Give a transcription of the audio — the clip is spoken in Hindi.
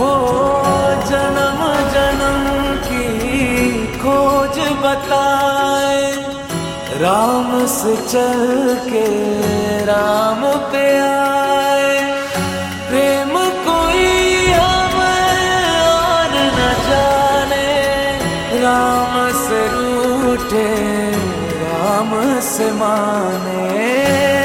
हो जन्म जन्म की खोज बताए, राम से चल के राम पे आए। प्रेम कोई हमें और न जाने, राम से रूठे राम से माने।